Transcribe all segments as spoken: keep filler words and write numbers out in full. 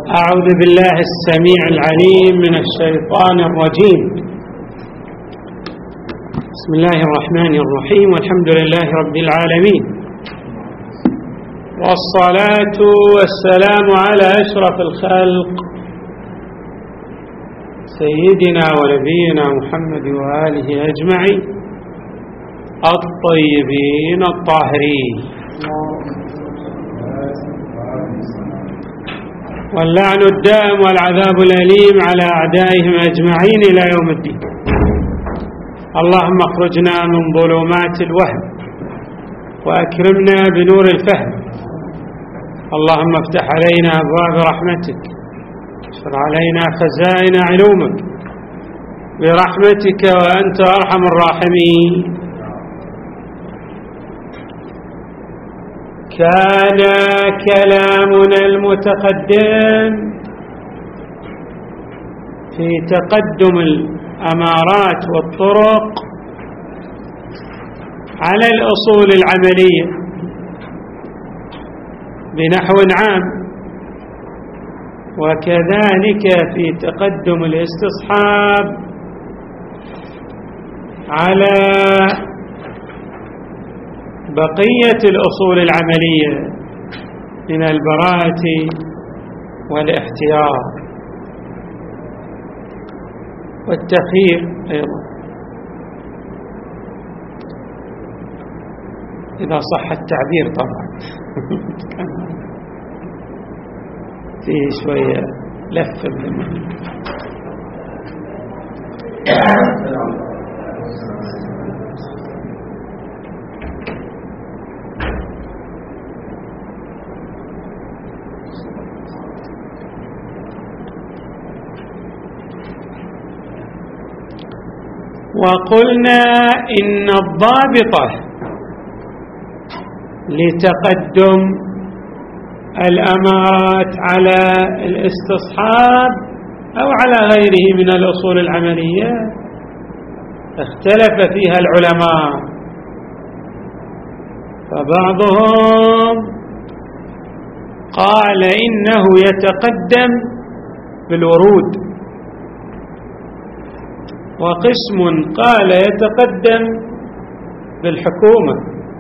أعوذ بالله السميع العليم من الشيطان الرجيم. بسم الله الرحمن الرحيم، والحمد لله رب العالمين، والصلاة والسلام على أشرف الخلق سيدنا ونبينا محمد وآله أجمعين الطيبين الطاهرين، واللعن الدائم والعذاب الأليم على أعدائهم أجمعين إلى يوم الدين. اللهم اخرجنا من ظلمات الوهم وأكرمنا بنور الفهم. اللهم افتح علينا أبواب رحمتك، اشر علينا خزائن علومك برحمتك وأنت أرحم الراحمين. كان كلامنا المتقدم في تقدم الأمارات والطرق على الأصول العملية بنحو عام، وكذلك في تقدم الاستصحاب على بقية الأصول العملية من البراءة والاحتياط والتخيير أيضا إذا صح التعبير طبعا. فيه شوية لفة بالمعنى. وقلنا إن الضابطة لتقدم الأمارات على الاستصحاب أو على غيره من الأصول العملية اختلف فيها العلماء، فبعضهم قال إنه يتقدم بالورود، وقسم قال يتقدم بالحكومة،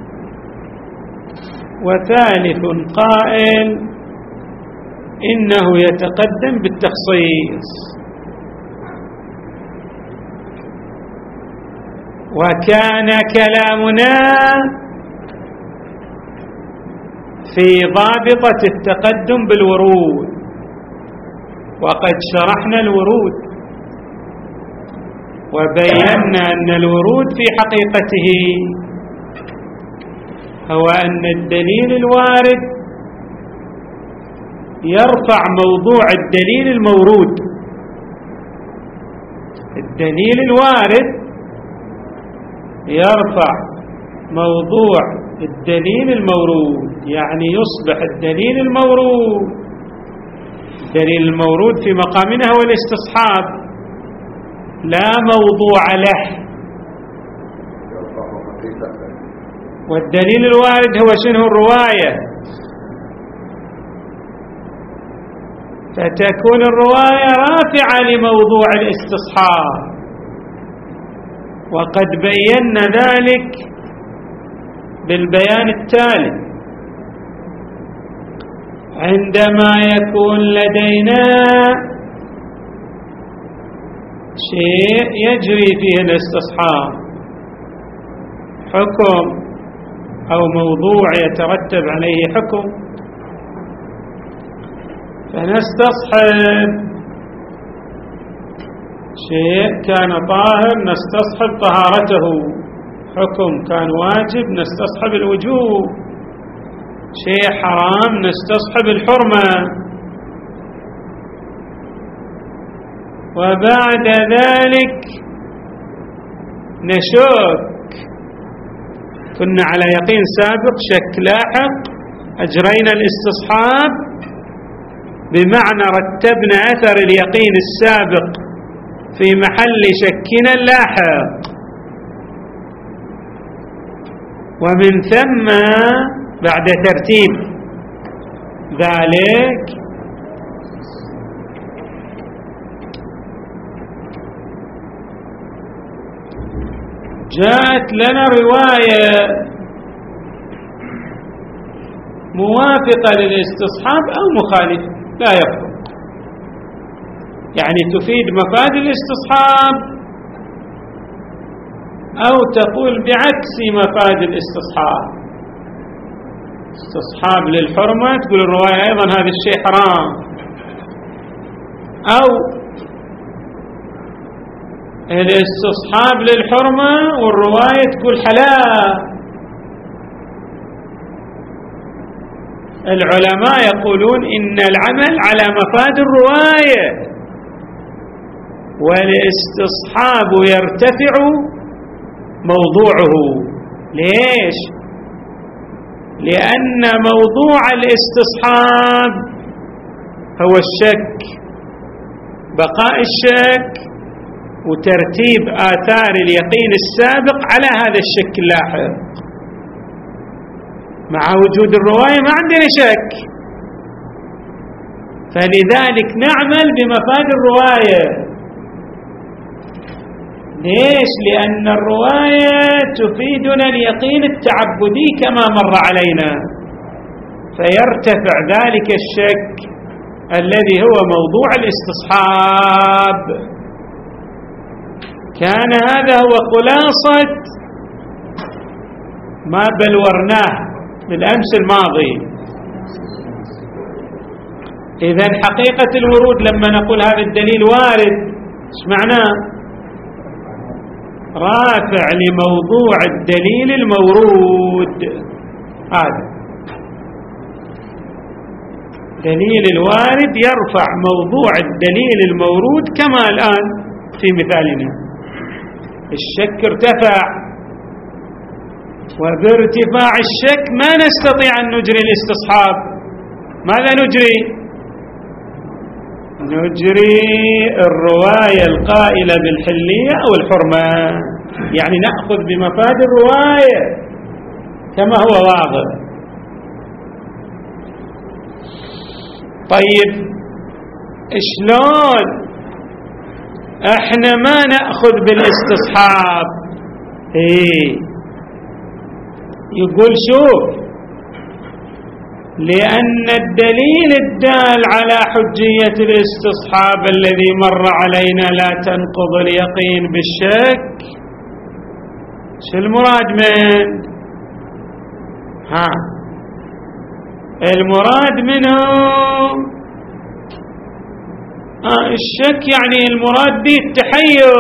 وثالث قائل إنه يتقدم بالتخصيص. وكان كلامنا في ضابطة التقدم بالورود، وقد شرحنا الورود وبينا أن الورود في حقيقته هو أن الدليل الوارد يرفع موضوع الدليل المورود. الدليل الوارد يرفع موضوع الدليل المورود، يعني يصبح الدليل المورود الدليل المورود في مقامنا هو الاستصحاب، لا موضوع له، والدليل الوارد هو شنو؟ الرواية، فتكون الرواية رافعة لموضوع الاستصحاب، وقد بينا ذلك بالبيان التالي. عندما يكون لدينا شيء يجري فيه الاستصحاب، حكم أو موضوع يترتب عليه حكم، فنستصحب شيء كان طاهر نستصحب طهارته، حكم كان واجب نستصحب الوجوب، شيء حرام نستصحب الحرمة. وبعد ذلك نشك، كنا على يقين سابق، شك لاحق، أجرينا الاستصحاب بمعنى رتبنا أثر اليقين السابق في محل شكنا اللاحق، ومن ثم بعد ترتيب ذلك جاءت لنا رواية موافقة للاستصحاب أو مخالفة لا يفرق، يعني تفيد مفاد الاستصحاب أو تقول بعكس مفاد الاستصحاب. استصحاب للحرمة تقول الرواية أيضا هذا الشيء حرام، أو الاستصحاب للحرمة والرواية تقول حلال. العلماء يقولون إن العمل على مفاد الرواية، والاستصحاب يرتفع موضوعه. ليش؟ لأن موضوع الاستصحاب هو الشك، بقاء الشك وترتيب آثار اليقين السابق على هذا الشك اللاحق. مع وجود الرواية ما عندنا شك، فلذلك نعمل بمفاد الرواية. ليش؟ لأن الرواية تفيدنا اليقين التعبدي كما مر علينا، فيرتفع ذلك الشك الذي هو موضوع الاستصحاب. كان هذا هو خلاصة ما بلورناه بالأمس الماضي. إذن حقيقة الورود لما نقول هذا الدليل وارد، ايش معناه؟ رافع لموضوع الدليل المورود. هذا دليل الوارد يرفع موضوع الدليل المورود كما الآن في مثالنا. الشك ارتفع، وبارتفاع الشك ما نستطيع أن نجري الاستصحاب. ماذا نجري؟ نجري الرواية القائلة بالحلية أو الحرمة، يعني نأخذ بمفاد الرواية كما هو واضح. طيب شلون احنا ما نأخذ بالاستصحاب؟ ايه يقول شوف، لأن الدليل الدال على حجية الاستصحاب الذي مر علينا لا تنقض اليقين بالشك. شو المراد من؟ ها المراد منه آه الشك، يعني المراد به التحير.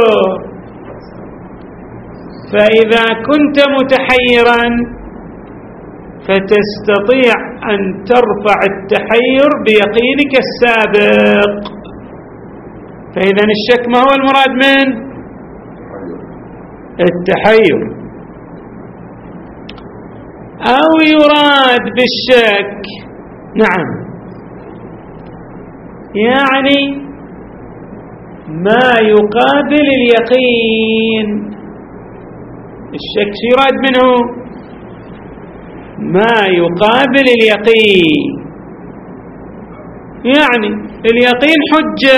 فإذا كنت متحيرا فتستطيع أن ترفع التحير بيقينك السابق. فإذا الشك ما هو المراد من؟ التحير. أو يراد بالشك نعم يعني ما يقابل اليقين. الشك يراد منه ما يقابل اليقين، يعني اليقين حجة،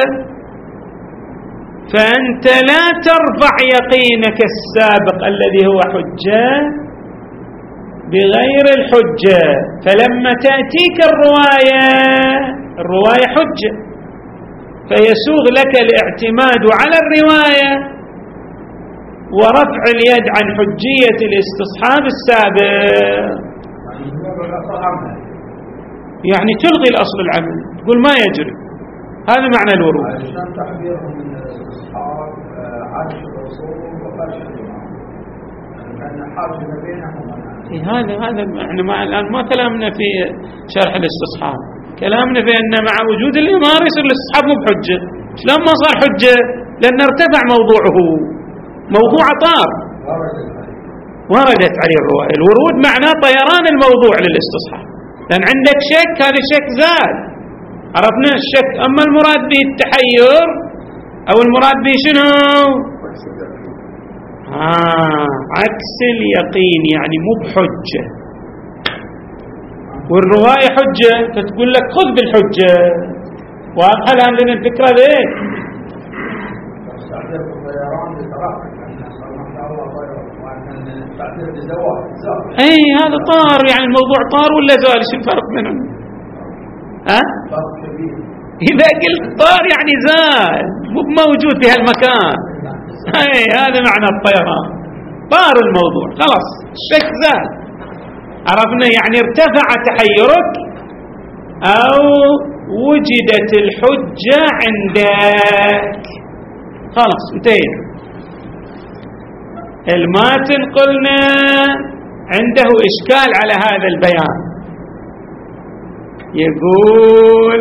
فأنت لا ترفع يقينك السابق الذي هو حجة بغير الحجة. فلما تأتيك الرواية، الرواية حجة، فيسوغ لك الاعتماد على الرواية ورفع اليد عن حجية الاستصحاب السابق. يعني تلغي الأصل العمل، تقول ما يجري. هذا معنى الورود. عشان تعبيرهم من الاستصحاب عاش الرسول وخرج الإمام، لأن حاجة بينهم. هذا هذا احنا مع الآن ما كلامنا في شرح الاستصحاب، كلامنا في أن مع وجود الإمام يصير الاستصحاب مو بحجة. شلون ما صار حجة؟ لأن ارتفع موضوعه، موضوع طار وردت عليه الرواية. الورود معناه طيران الموضوع للاستصحاب، لأن عندك شك، هذا الشك زاد، عرفنا الشك. أما المراد به التحير أو المراد به شنو؟ آه عكس اليقين، يعني مو بحجة. والرواية حجة، فتقول لك خذ بالحجة. واضحة الآن لنا الفكرة ذي؟ اي هذا طار، يعني الموضوع طار ولا زال؟ شو الفرق بينهم؟ ها؟ اذا قلت طار يعني زال، مو موجود في هالمكان. اي هذا معنى الطيران، طار الموضوع خلاص، الشك زال. عرفنا يعني ارتفع تحيرك او وجدت الحجة عندك، خلاص انتهينا. الماتن قلنا عنده إشكال على هذا البيان، يقول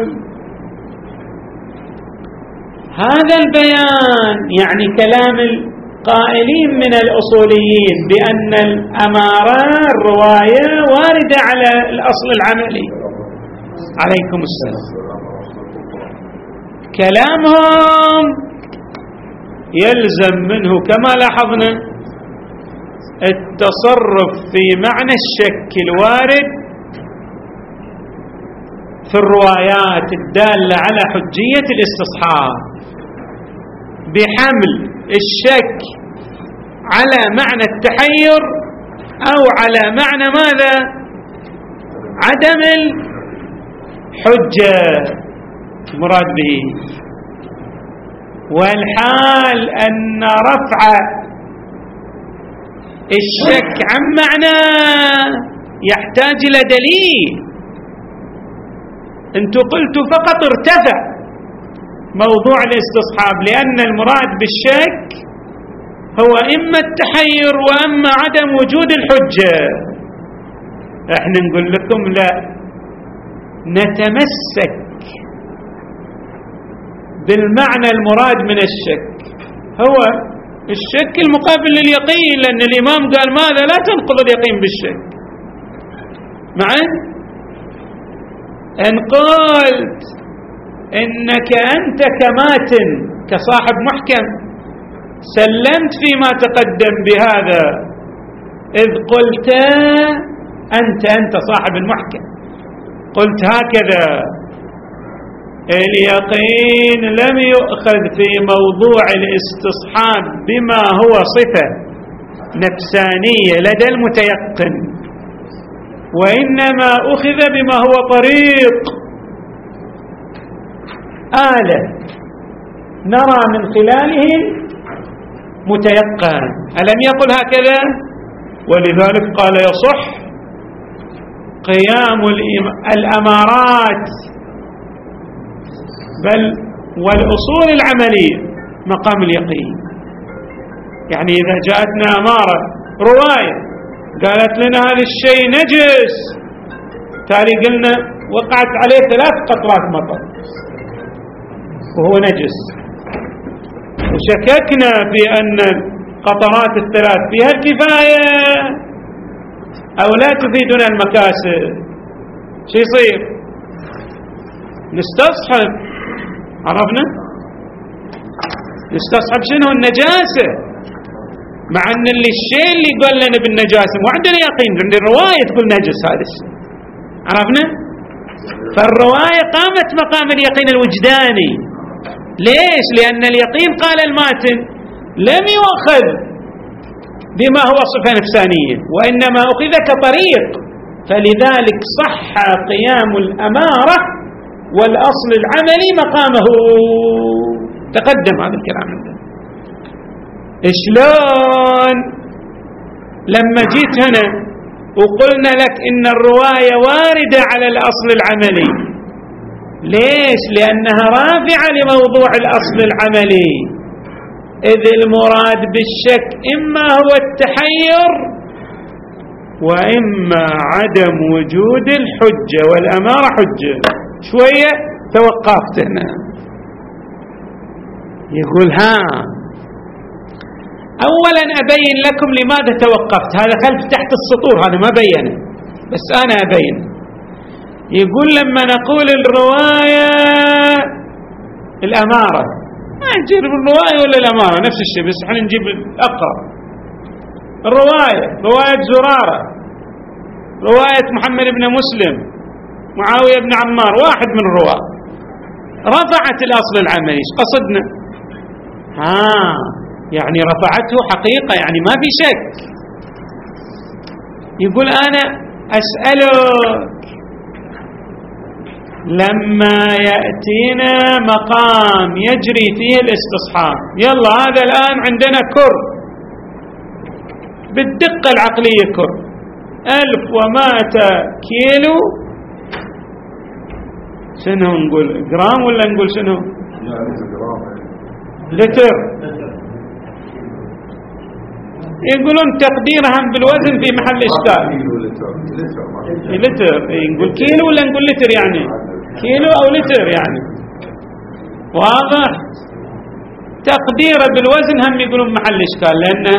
هذا البيان يعني كلام القائلين من الأصوليين بأن الأمارة الرواية واردة على الأصل العملي. عليكم السلام. كلامهم يلزم منه كما لاحظنا التصرف في معنى الشك الوارد في الروايات الدالة على حجية الاستصحاب، بحمل الشك على معنى التحير أو على معنى ماذا؟ عدم الحجة مراد به. والحال أن رفع الشك عن معنى يحتاج إلى دليل. أنتم قلتوا فقط ارتفع موضوع الاستصحاب، لأن المراد بالشك هو إما التحير وإما عدم وجود الحجة. احنا نقول لكم لا، نتمسك بالمعنى المراد من الشك، هو الشك المقابل لليقين، لأن الإمام قال ماذا؟ لا تنقض اليقين بالشك. معا إن قلت إنك أنت كماتن كصاحب محكم سلمت فيما تقدم بهذا، إذ قلت أنت أنت صاحب المحكم قلت هكذا: اليقين لم يؤخذ في موضوع الاستصحاب بما هو صفة نفسانية لدى المتيقن، وإنما أخذ بما هو طريق آلة نرى من خلاله متيقن. ألم يقل هكذا؟ ولذلك قال يصح قيام الأمارات بل والأصول العملية مقام اليقين. يعني إذا جاءتنا أمارة رواية قالت لنا هذا الشيء نجس، تالي قلنا وقعت عليه ثلاث قطرات مطر وهو نجس، وشككنا في أن القطرات الثلاث فيها الكفاية أو لا تفيدنا المكاسب، شو يصير؟ نستصحب. عرفنا؟ نستصحب شنو؟ النجاسة، مع أن اللي الشيء اللي يقول لنا بالنجاسة مو عندنا يقين، عند الرواية تقول نجس هذا الشيء. عرفنا؟ فالرواية قامت مقام اليقين الوجداني. ليش؟ لأن اليقين قال الماتن لم يؤخذ بما هو صفة نفسانية، وإنما أخذ كطريق، فلذلك صح قيام الأمارة والأصل العملي مقامه. تقدم هذا الكلام عندنا. شلون لما جيت هنا وقلنا لك إن الرواية واردة على الأصل العملي؟ ليش؟ لأنها رافعة لموضوع الأصل العملي، إذ المراد بالشك إما هو التحير وإما عدم وجود الحجة، والأمارة حجة. شوية توقفت هنا، يقول ها أولا أبين لكم لماذا توقفت، هذا خلف تحت السطور، هذا ما بينه بس أنا أبين. يقول لما نقول الرواية الأمارة، ما نجيب الرواية ولا الأمارة نفس الشيء، بس احنا نجيب الأقرب. الرواية رواية زرارة، رواية محمد بن مسلم، معاوية بن عمار، واحد من الرواة، رفعت الأصل العملي. ايش قصدنا؟ ها يعني رفعته حقيقة، يعني ما في شك. يقول أنا أسألك لما يأتينا مقام يجري فيه الاستصحاب، يلا هذا الآن عندنا كر بالدقة العقلية، كر ألف ومائة كيلو، شنو نقول جرام ولا نقول شنو لتر، يقولون تقديرهم بالوزن في محل إشكال. لتر نقول كيلو ولا نقول لتر، يعني كيلو أو لتر يعني واضح. تقديره بالوزن هم يقولون محل إشكال، لأنه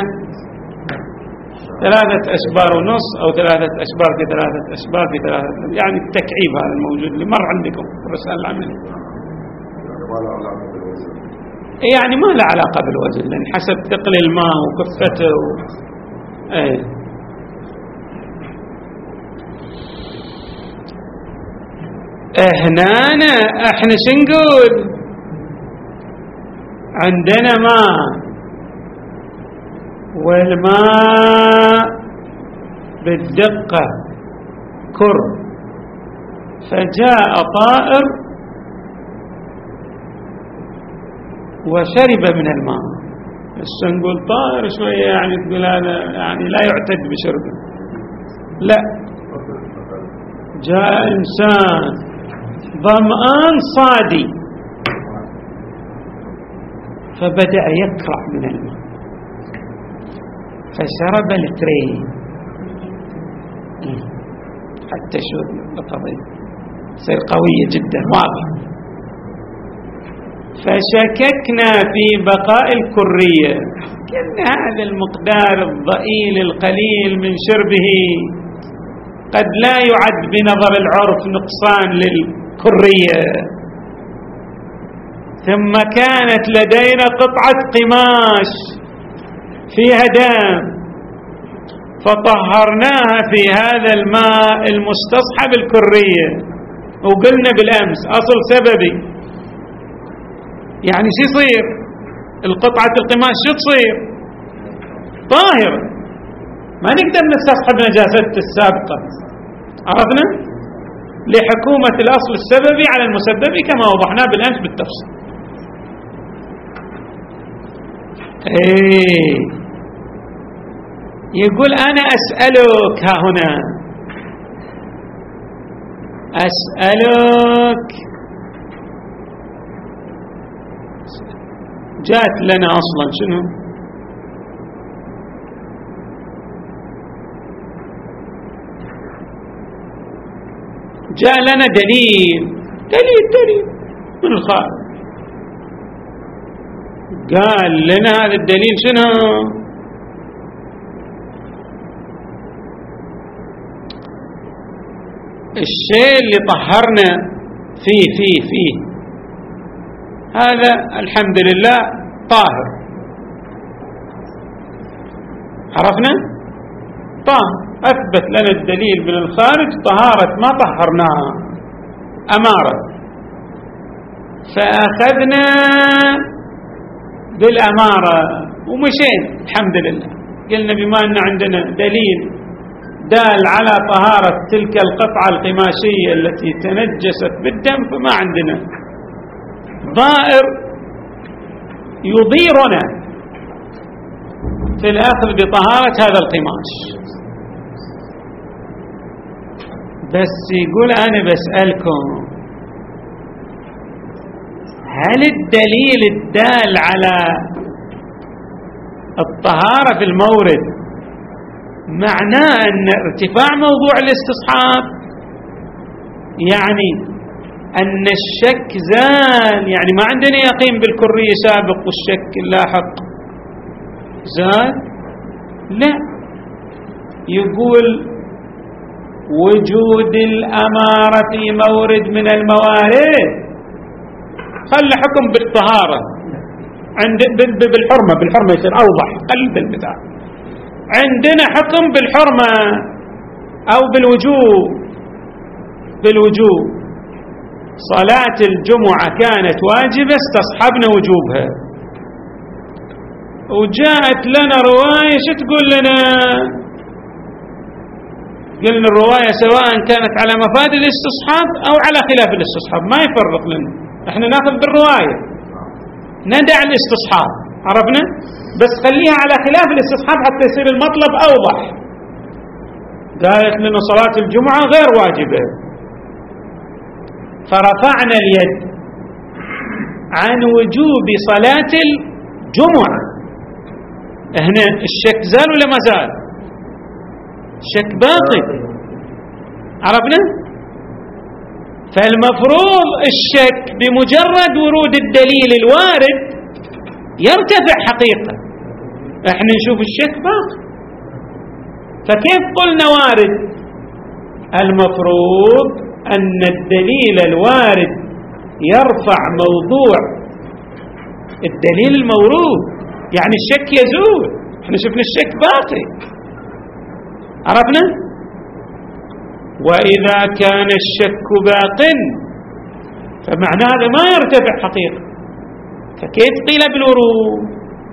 ثلاثة أشبار ونص أو ثلاثة أشبار في ثلاثة أشبار في ثلاثة، يعني التكعيب هذا الموجود اللي مر عندكم في الرسالة العملية، يعني ما له علاقة بالوزن، لأن حسب ثقل الماء وكفته و... ايه. هنا احنا شنقول عندنا ماء، والماء بالدقة كر، فجاء طائر وشرب من الماء. بس نقول طائر شوية يعني تقول هذا يعني لا يعتد بشربه، لا، جاء إنسان ظمآن صادي فبدأ يكرع من الماء فشرب لترين، حتى شو القضية تصير قوية جدا واضح. فشككنا في بقاء الكرية، كأن هذا المقدار الضئيل القليل من شربه قد لا يعد بنظر العرف نقصان للكرية. ثم كانت لدينا قطعة قماش فيها دم، فطهرناها في هذا الماء المستصحب الكرية، وقلنا بالأمس أصل سببي، يعني شو يصير القطعة القماش، شو تصير طاهرة، ما نقدر نستصحب نجاسته السابقة، عرفنا لحكومة الأصل السببي على المسببي كما وضحناه بالأمس بالتفصيل. ايه يقول أنا أسألك، ها هنا أسألك جاءت لنا أصلا شنو؟ جاء لنا دليل دليل دليل من الخارج، قال لنا هذا الدليل شنو؟ الشيء اللي طهرنا فيه فيه فيه هذا الحمد لله طاهر، عرفنا طاهر، أثبت لنا الدليل من الخارج طهارة ما طهرناها أمارة، فأخذنا بالأمارة ومشين الحمد لله، قلنا بما أن عندنا دليل دال على طهارة تلك القطعة القماشية التي تنجست بالدم فما عندنا ضائر يضيرنا في الأخذ بطهارة هذا القماش. بس يقول أنا بسألكم، هل الدليل الدال على الطهارة في المورد معناه أن ارتفاع موضوع الاستصحاب، يعني أن الشك زال، يعني ما عندنا يقين بالكرية سابق والشك اللاحق زال؟ لا، يقول وجود الأمارة في مورد من الموارد خلى حكم بالطهارة عند بالحرمة، بالحرمة يصير أوضح قلب البتاع، عندنا حكم بالحرمة أو بالوجوب. بالوجوب صلاة الجمعة كانت واجبة استصحبنا وجوبها، وجاءت لنا رواية شو تقول لنا؟ قلنا الرواية سواء كانت على مفاد الاستصحاب أو على خلاف الاستصحاب ما يفرق لنا، احنا ناخذ بالرواية ندع الاستصحاب، عرفنا؟ بس خليها على خلاف الاستصحاب حتى يصير المطلب أوضح. قالت لنا صلاة الجمعة غير واجبة، فرفعنا اليد عن وجوب صلاة الجمعة. هنا الشك زال ولا ما زال؟ الشك باقي، عرفنا؟ فالمفروض الشك بمجرد ورود الدليل الوارد يرتفع حقيقة، احنا نشوف الشك باقي. فكيف قلنا وارد؟ المفروض أن الدليل الوارد يرفع موضوع الدليل المورود، يعني الشك يزول، احنا شفنا الشك باقي، عرفنا؟ وإذا كان الشك باق فمعنى هذا ما يرتفع حقيقة، فكيف قيل بالورود؟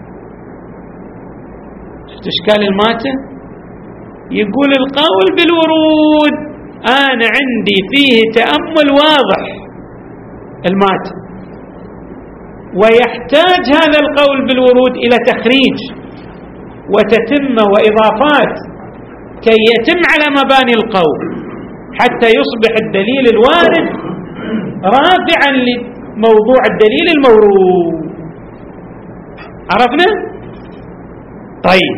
شفت إشكال الماتة؟ يقول القول بالورود أنا عندي فيه تأمل واضح الماتة، ويحتاج هذا القول بالورود إلى تخريج وتتمة وإضافات كي يتم على مباني القول حتى يصبح الدليل الوارد رافعا لموضوع الدليل المورود، عرفنا؟ طيب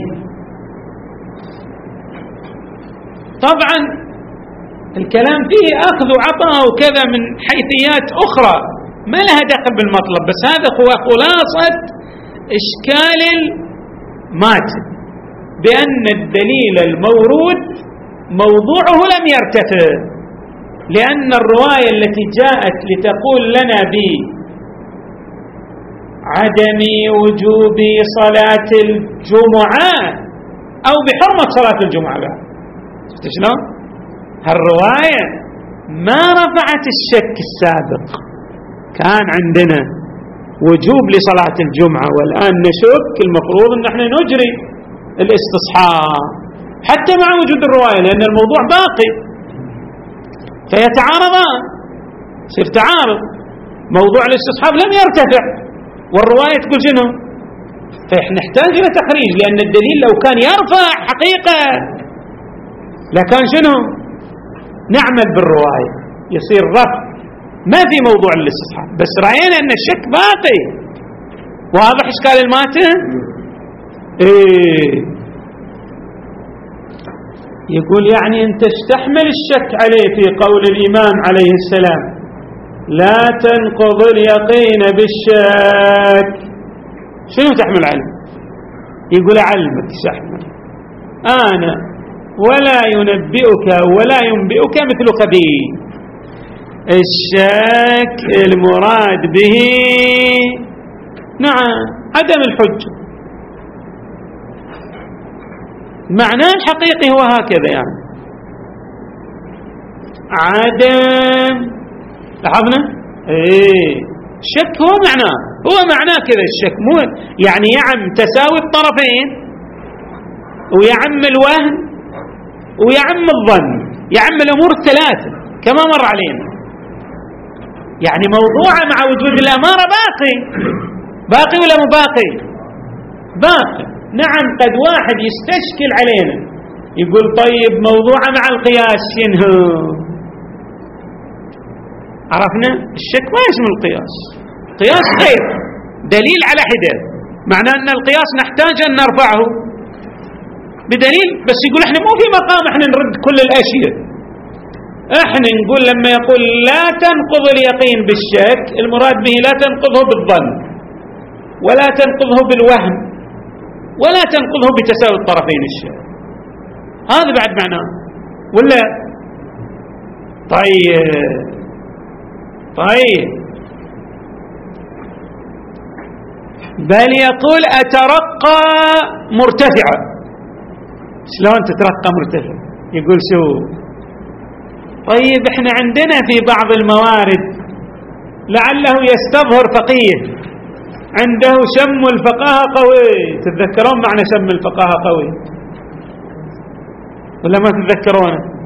طبعا الكلام فيه أخذ وعطاء وكذا من حيثيات أخرى ما لها دخل بالمطلب، بس هذا هو خلاصة إشكال الماتن، بأن الدليل المورود موضوعه لم يرتفع، لأن الرواية التي جاءت لتقول لنا بعدم وجوب صلاة الجمعة أو بحرمة صلاة الجمعة بعد، شفت شلون؟ هالرواية ما رفعت الشك السابق، كان عندنا وجوب لصلاة الجمعة والآن نشك، المفروض أن احنا نجري الاستصحاب حتى مع وجود الرواية، لأن الموضوع باقي فيتعارضان، يصير تعارض، موضوع الاستصحاب لم يرتفع والرواية تقول شنو؟ فإحنا نحتاج إلى تخريج، لأن الدليل لو كان يرفع حقيقة لكان شنو؟ نعمل بالرواية يصير رفع، ما في موضوع الاستصحاب، بس رأينا أن الشك باقي. واضح إشكال الماتن؟ إيه يقول يعني أنت تستحمل الشك عليه في قول الإمام عليه السلام لا تنقض اليقين بالشك، شنو تحمل عليه؟ يقول أعلمك سحمل أنا ولا ينبئك ولا ينبئك مثل خبير. الشك المراد به نعم عدم الحجة، معناه الحقيقي هو هكذا، يعني عدم، لاحظنا؟ ايه الشك هو معناه هو معناه كذا الشك، مو يعني يعم تساوي الطرفين ويعم الوهم ويعم الظن، يعم الأمور الثلاثة كما مر علينا، يعني موضوعه مع وجود الأمارة باقي، باقي ولا مو باقي؟ باقي. نعم قد واحد يستشكل علينا يقول طيب موضوعه مع القياس شنو؟ عرفنا الشك ما يشمل القياس، قياس غير دليل على حدة، معناه أن القياس نحتاج أن نرفعه بدليل، بس يقول احنا مو في مقام احنا نرد كل الأشياء، احنا نقول لما يقول لا تنقض اليقين بالشك المراد به لا تنقضه بالظن ولا تنقضه بالوهم ولا تنقضه بتساوي الطرفين الشك، هذا بعد معناه ولا؟ طيب طيب بل يقول أترقى مرتفعة، شلون تترقى مرتفع؟ يقول شو؟ طيب احنا عندنا في بعض الموارد لعله يستظهر فقيه عنده شم الفقاهة قوي، تتذكرون معنى شم الفقاهة قوي ولا ما تتذكرونه؟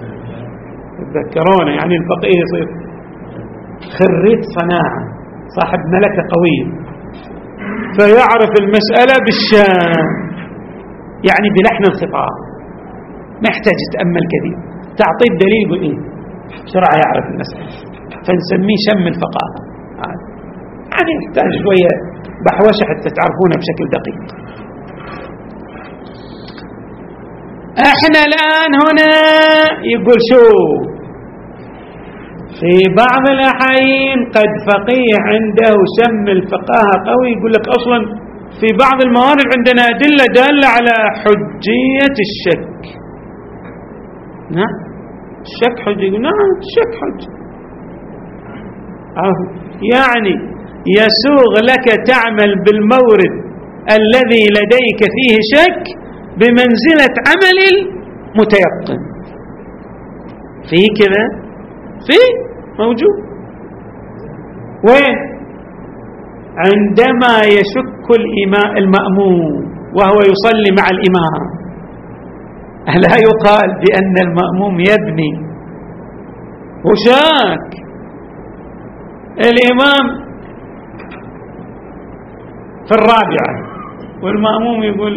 تذكرونه، يعني الفقيه يصير خريج صناعة صاحب ملكة قوية فيعرف المسألة بالشام، يعني بلحن الخطاب، ما يحتاج يتأمل كثير، تعطيه الدليل يقول إيه بسرعة يعرف المسألة، فنسميه شم الفقاهة. يعني يحتاج شوية بحوشة حتى تعرفونها بشكل دقيق. احنا الآن هنا يقول شو في بعض الأحايين قد فقيه عنده شم الفقاهة قوي، يقول لك أصلا في بعض الموارد عندنا أدلة دالة على حجية الشك. نعم الشك حجة، يقول نعم الشك حجة، يعني يسوغ لك تعمل بالمورد الذي لديك فيه شك بمنزلة عمل المتيقن. في كذا في موجود. وين؟ عندما يشك الإمام المأموم وهو يصلي مع الإمام، لا يقال بأن المأموم يبني وشاك، الإمام في الرابعة والمأموم يقول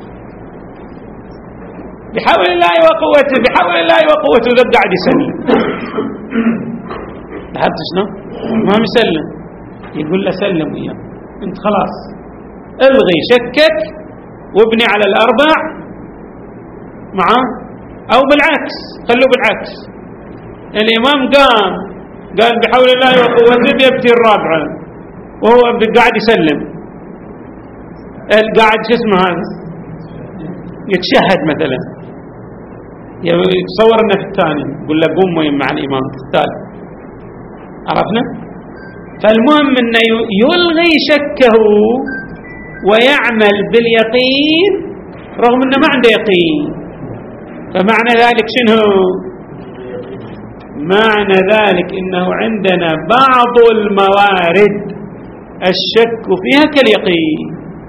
بحول الله وقوته بحول الله وقوته، ذا قاعد يسلم. لاحظت شنو؟ ما مسلم، يقول له سلم وياه، انت خلاص الغي شكك وابني على الأربع معه، أو بالعكس خلوه بالعكس، الإمام قام قال بحول الله وقوته بيبتي الرابعة وهو قاعد يسلم، قاعد شو اسمه هذا يتشهد مثلا، يتصور انه في الثاني يقول له قوم مع الإمام في الثالث. عرفنا؟ فالمهم انه يلغي شكه ويعمل باليقين رغم انه ما عنده يقين. فمعنى ذلك شنو؟ معنى ذلك انه عندنا بعض الموارد الشك فيها كاليقين.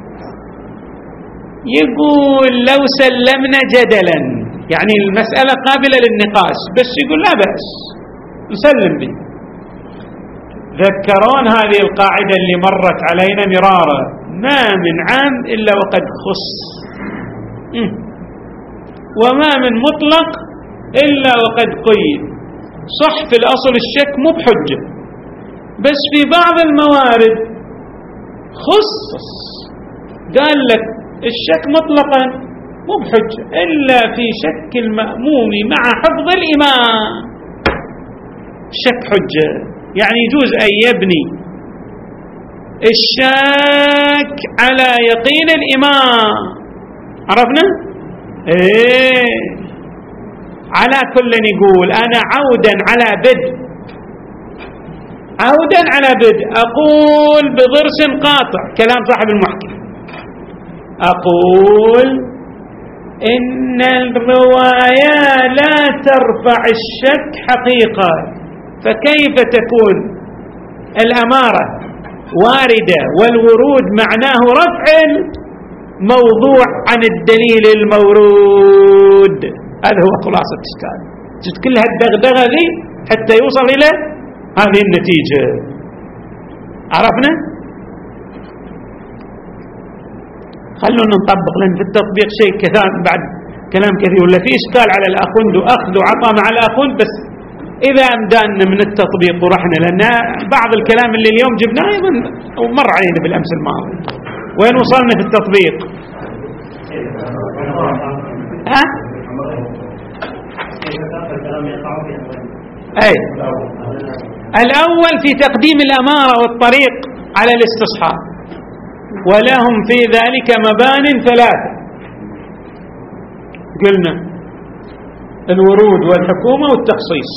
يقول لو سلمنا جدلا، يعني المسألة قابلة للنقاش، بس يقول لا بأس نسلم به. ذكرون هذه القاعدة اللي مرت علينا مرارا، ما من عام إلا وقد خص، وما من مطلق إلا وقد قيد. صح في الأصل الشك مو بحجة، بس في بعض الموارد خصص، قال لك الشك مطلقا مو بحجة إلا في شك المأموم مع حفظ الإمام، الشك حجة، يعني يجوز أن يبني الشك على يقين الإمام. عرفنا؟ إيه. على كل نقول أنا عودا على بدء عودا على بدء أقول بضرس قاطع كلام صاحب المحكم، أقول إن الرواية لا ترفع الشك حقيقة، فكيف تكون الأمارة واردة والورود معناه رفع الموضوع عن الدليل المورود؟ هذا هو خلاصة الإشكال. كل هالدغدغة ذي حتى يوصل إلى هذه النتيجة. عرفنا؟ خلونا نطبق، لأن في التطبيق شيء كثير بعد كلام كثير، ولا في إشكال على الأخوند وأخذ وعطى مع الأخوند، بس إذا أمداننا من التطبيق ورحنا، لأن بعض الكلام اللي اليوم جبناه أيضا ومر علينا بالأمس الماضي. وين وصلنا في التطبيق؟ ها؟ أي الأول في تقديم الأمارة والطريق على الاستصحاب، ولهم في ذلك مبان ثلاثة، قلنا الورود والحكومة والتخصيص،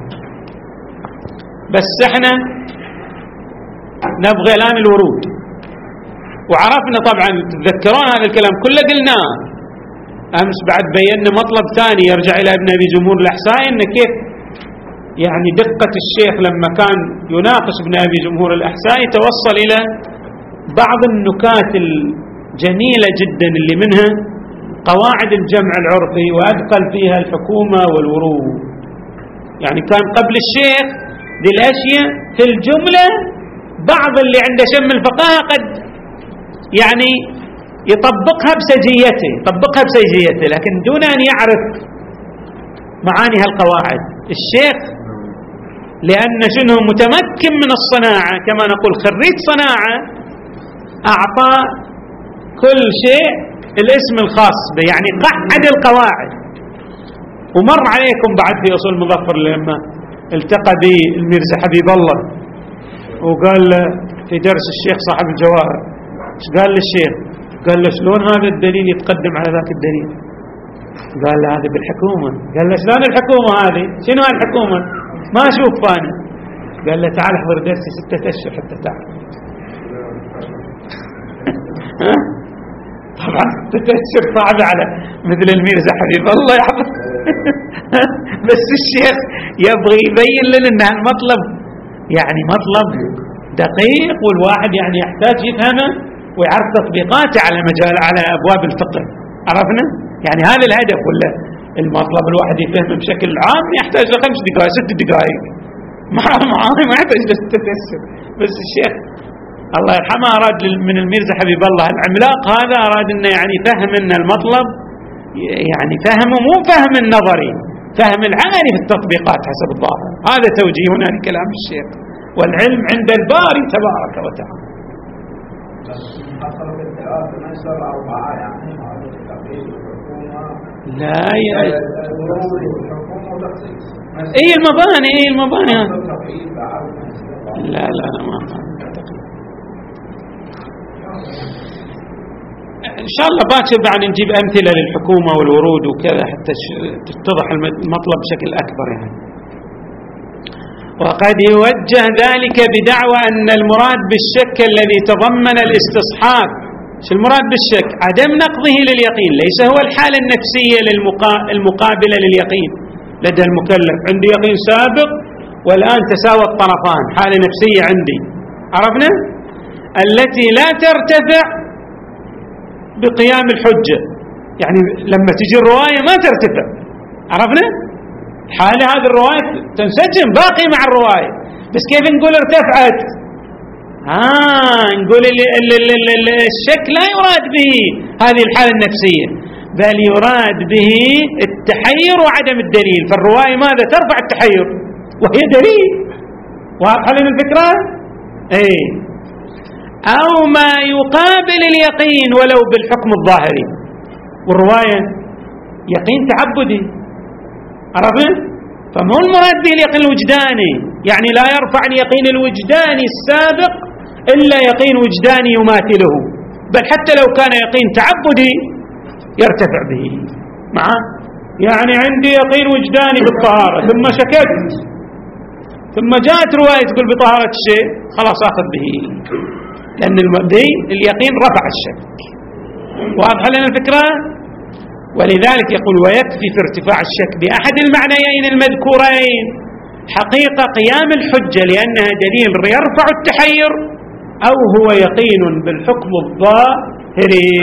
بس احنا نبغي الآن الورود. وعرفنا طبعا، تذكرون هذا الكلام كله قلناه أمس، بعد بينا مطلب ثاني يرجع إلى ابن أبي جمهور الأحسائي، إن كيف يعني دقة الشيخ لما كان يناقش ابن أبي جمهور الأحسائي توصل إلى بعض النكات الجميلة جدا اللي منها قواعد الجمع العرفي، وأدخل فيها الحكومة والورود. يعني كان قبل الشيخ ذي الأشياء في الجملة بعض اللي عنده شم الفقاهة قد يعني يطبقها بسجيته يطبقها بسجيته لكن دون أن يعرف معاني هالقواعد. الشيخ لأن شنو متمكن من الصناعة كما نقول خريج صناعة أعطى كل شيء الاسم الخاص به يعني قعد القواعد. ومر عليكم بعد في أصول المظفر لما التقى بالميرزا حبيب الله وقال في درس الشيخ صاحب الجواهر ايش قال للشيخ؟ قال له شلون هذا الدليل يتقدم على ذاك الدليل؟ قال له هذا بالحكومة. قال له شلون الحكومة هذه؟ شنو الحكومة؟ ما أشوف أنا. قال له تعال احضر درسي ستة أشهر حتى تعرف. طبعا ستة أشهر صعب على مثل الميرزا حبيب الله يحفظ. بس الشيخ يبغي يبين لنا أن المطلب يعني مطلب دقيق والواحد يعني يحتاج يفهمه ويعرف تطبيقاته على مجال على أبواب الفقه. عرفنا؟ يعني هذا الهدف ولا المطلب الواحد يفهمه بشكل عام يحتاج له خمس دقائق ست دقائق ما ما يحتاج له ستة أشهر. بس الشيخ الله يرحمه أراد من الميرزا حبيب الله العملاق هذا أراد أنه يعني فهم أن المطلب يعني فهمه مو فهم النظري فهم العملي في التطبيقات حسب الظاهر. هذا توجيهنا لكلام الشيخ والعلم عند الباري تبارك وتعالى. لا يا اي المباني اي المباني لا لا لا ما ان شاء الله باكر بعد نجيب امثله للحكومه والورود وكذا حتى تتضح المطلب بشكل اكبر يعني. وقد يوجه ذلك بدعوى أن المراد بالشك الذي تضمن الاستصحاب. شو المراد بالشك؟ عدم نقضه لليقين ليس هو الحالة النفسية المقابلة لليقين لدى المكلف. عندي يقين سابق والآن تساوى الطرفان حالة نفسية عندي عرفنا التي لا ترتفع بقيام الحجة يعني لما تجي الرواية ما ترتفع عرفنا حالة هذه الرواية تنسجم باقي مع الرواية بس كيف نقول ارتفعت آه نقول الشك لا يراد به هذه الحالة النفسية بل يراد به التحير وعدم الدليل. فالرواية ماذا ترفع التحير وهي دليل واضحة لنا الفكرة ايه أو ما يقابل اليقين ولو بالحكم الظاهري. والرواية يقين تعبدي عرفت فمو المراد به اليقين الوجداني يعني لا يرفع اليقين الوجداني السابق إلا يقين وجداني يماثله بل حتى لو كان يقين تعبدي يرتفع به معه. يعني عندي يقين وجداني بالطهارة ثم شككت ثم جاءت رواية تقول بطهارة الشيء خلاص أخذ به لأن المبدئي اليقين رفع الشك. واضح لنا الفكرة؟ ولذلك يقول ويكفي في ارتفاع الشك بأحد المعنيين المذكورين حقيقة قيام الحجة لأنها دليل يرفع التحير أو هو يقين بالحكم الظاهري.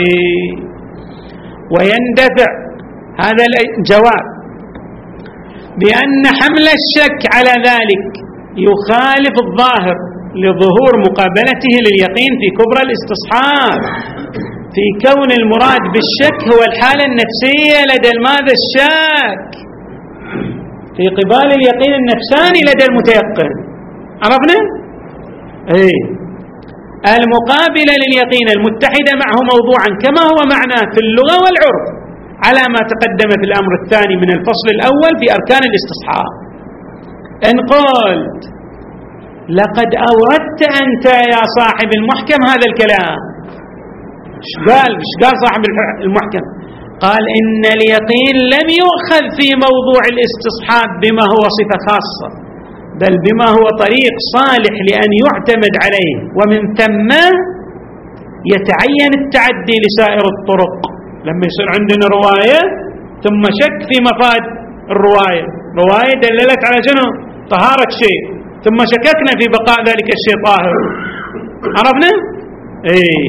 ويندفع هذا الجواب بأن حمل الشك على ذلك يخالف الظاهر لظهور مقابلته لليقين في كبرى الاستصحاب في كون المراد بالشك هو الحالة النفسية لدى الماذا الشاك في قبال اليقين النفساني لدى المتيقن. عرفنا؟ ايه المقابلة لليقين المتحدة معه موضوعا كما هو معناه في اللغة والعرف على ما تقدم في الأمر الثاني من الفصل الأول في أركان الاستصحاب. إن قلت لقد أوردت أنت يا صاحب المحكم هذا الكلام ايش قال ايش قال صاحب المحكم؟ قال إن اليقين لم يؤخذ في موضوع الاستصحاب بما هو صفة خاصة بل بما هو طريق صالح لأن يعتمد عليه ومن ثم يتعين التعدي لسائر الطرق. لما يصير عندنا رواية ثم شك في مفاد الرواية رواية دللت على شنو طهارة شيء ثم شككنا في بقاء ذلك الشيء طاهر عرفنا ايه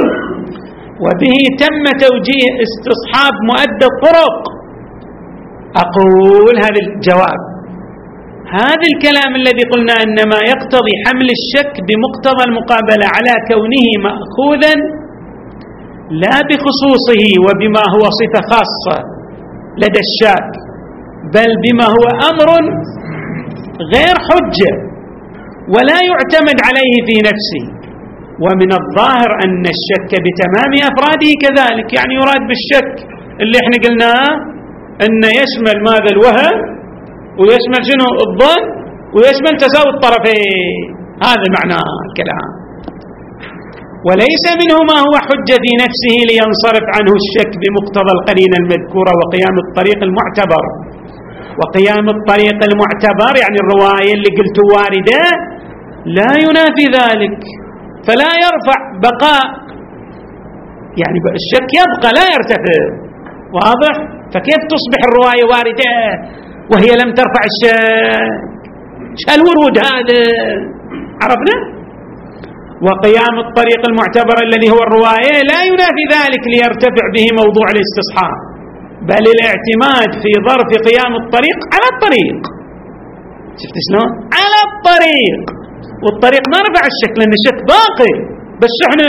وبه تم توجيه استصحاب مؤدى الطرق أقول هذا الجواب، هذا الكلام الذي قلنا إنما يقتضي حمل الشك بمقتضى المقابلة على كونه مأخوذا لا بخصوصه وبما هو صفة خاصة لدى الشاك، بل بما هو أمر غير حجة ولا يعتمد عليه في نفسه. ومن الظاهر أن الشك بتمام أفراده كذلك، يعني يراد بالشك اللي احنا قلناه أن يشمل ماذا؟ الوهم، ويشمل شنو؟ الظن، ويشمل تساوي الطرفين. هذا معنى الكلام، وليس منه ما هو حجة في نفسه لينصرف عنه الشك بمقتضى القرينة المذكورة وقيام الطريق المعتبر. وقيام الطريق المعتبر يعني الرواية اللي قلت واردة لا ينافي ذلك، فلا يرفع بقاء، يعني الشك يبقى لا يرتفع. واضح؟ فكيف تصبح الرواية واردة وهي لم ترفع الشك؟ ايش هالورود هذا؟ عرفنا؟ وقيام الطريق المعتبر الذي هو الرواية لا ينافي ذلك ليرتفع به موضوع الاستصحاب، بل الاعتماد في ظرف قيام الطريق على الطريق. شفت شلون؟ على الطريق، والطريق ما رفع الشك لأن الشك باقي، بس احنا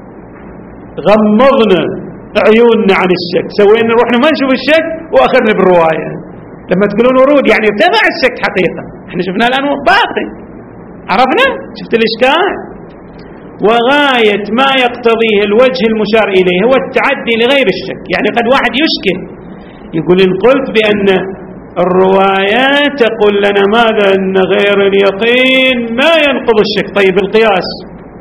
غمضنا عيوننا عن الشك، سوينا روحنا ما نشوف الشك واخذنا بالرواية. لما تقولون ورود يعني ارتفع الشك حقيقة، احنا شفنا الآن باقي. عرفنا؟ شفت الإشكال؟ وغاية ما يقتضيه الوجه المشار إليه هو التعدي لغير الشك. يعني قد واحد يشكل يقول إن قلت بأن الروايات تقول لنا ماذا؟ أن غير اليقين ما ينقض الشك. طيب القياس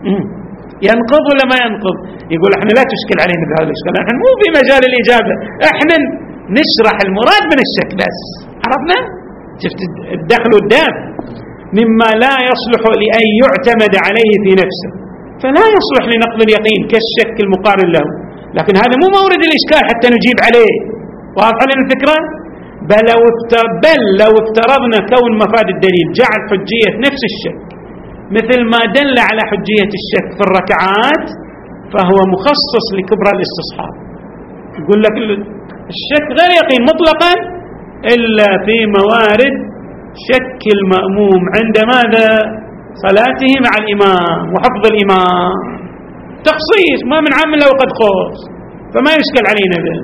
ينقض ولا ما ينقض؟ يقول احنا لا تشكل علينا بهذا الإشكال، احنا مو في مجال الإجابة، احنا نشرح المراد من الشك بس. عرفنا؟ شفت الدخل والداب مما لا يصلح لأن يعتمد عليه في نفسه، فلا يصلح لنقض اليقين كالشك المقارن له. لكن هذا مو مورد الإشكال حتى نجيب عليه. واضح لنا الفكرة؟ بل لو, بل لو افترضنا كون مفاد الدليل جعل حجية نفس الشك مثل ما دل على حجية الشك في الركعات، فهو مخصص لكبرى الاستصحاب. يقول لك الشك غير يقين مطلقا إلا في موارد شك المأموم عند ماذا؟ صلاته مع الإمام وحفظ الإمام. تخصيص ما من عام لو قد خص، فما يشكل علينا به،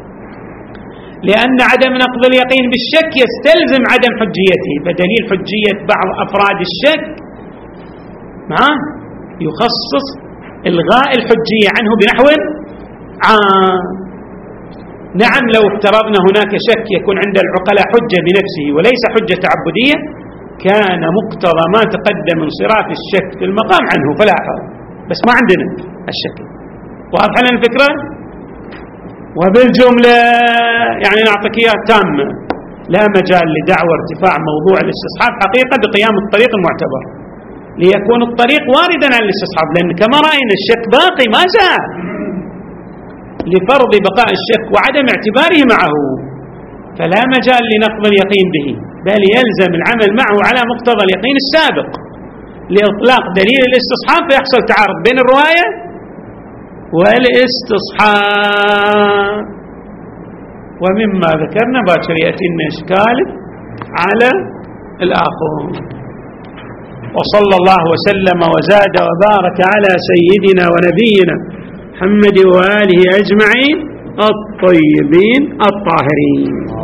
لأن عدم نقض اليقين بالشك يستلزم عدم حجيته، فدليل حجية بعض أفراد الشك ما يخصص إلغاء الحجية عنه بنحو عام. نعم لو افترضنا هناك شك يكون عند العقلاء حجة بنفسه وليس حجة تعبدية، كان مقتضى ما تقدم انصراف الشك في المقام عنه فلا حرج، بس ما عندنا الشك. واضح لنا الفكرة؟ وبالجملة يعني نعطيك إياها تامة، لا مجال لدعوى ارتفاع موضوع الاستصحاب حقيقة بقيام الطريق المعتبر، ليكون الطريق واردا على الاستصحاب، لأن كما رأينا الشك باقي ما زال، لفرض بقاء الشك وعدم اعتباره معه، فلا مجال لنقض اليقين به، بل يلزم العمل معه على مقتضى اليقين السابق لإطلاق دليل الاستصحاب، فيحصل تعارض بين الرواية والاستصحاب. ومما ذكرنا باكر يأتينا إشكال على الآخر. وصلى الله وسلم وزاد وبارك على سيدنا ونبينا محمد وآله أجمعين الطيبين الطاهرين.